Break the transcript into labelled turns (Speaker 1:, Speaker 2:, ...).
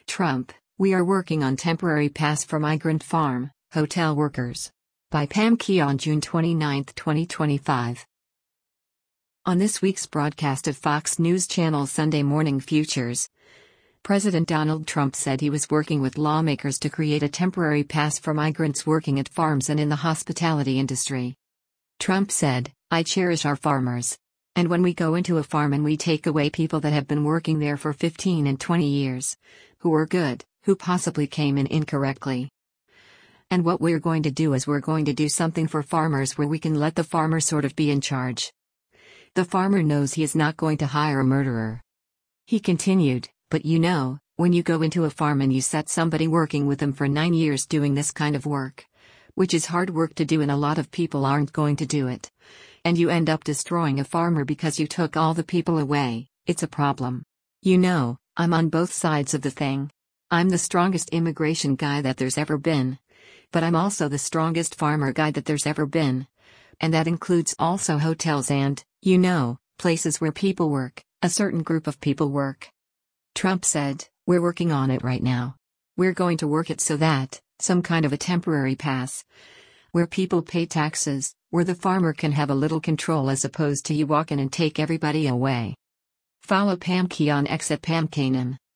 Speaker 1: Trump, we are working on temporary pass for migrant farm, hotel workers. By Pam Key on June 29, 2025. On this week's broadcast of Fox News Channel's Sunday Morning Futures, President Donald Trump said he was working with lawmakers to create a temporary pass for migrants working at farms and in the hospitality industry. Trump said, "I cherish our farmers. And when we go into a farm and we take away people that have been working there for 15 and 20 years, who are good, who possibly came in incorrectly. And what we're going to do is we're going to do something for farmers where we can let the farmer sort of be in charge. The farmer knows he is not going to hire a murderer." He continued, "But you know, when you go into a farm and you set somebody working with them for 9 years doing this kind of work, which is hard work to do and a lot of people aren't going to do it, and you end up destroying a farmer because you took all the people away, it's a problem. You know, I'm on both sides of the thing. I'm the strongest immigration guy that there's ever been. But I'm also the strongest farmer guy that there's ever been. And that includes also hotels and, you know, places where people work, a certain group of people work." Trump said, "We're working on it right now. We're going to work it so that, some kind of a temporary pass, where people pay taxes, where the farmer can have a little control as opposed to you walk in and take everybody away." Follow Pam Key on X at Pam Kanan.